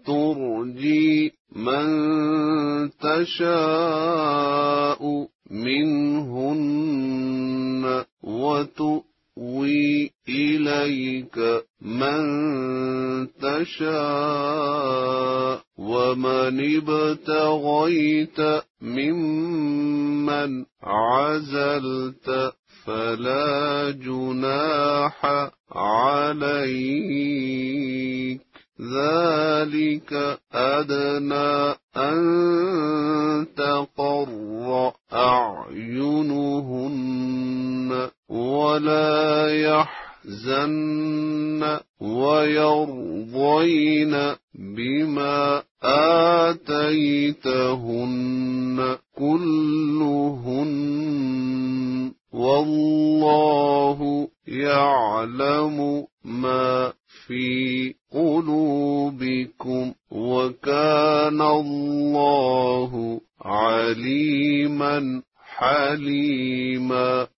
ترجي من تشاء منهن وتؤوي إليك من تشاء ومن ابتغيت ممن عزلت فلا جناح عليك ذلك أدنى أن تقر أعينهن ولا يحزن ويرضين بما آتيتهن كلهن والله يعلم ما في قلوبكم وكان الله عليما حليما.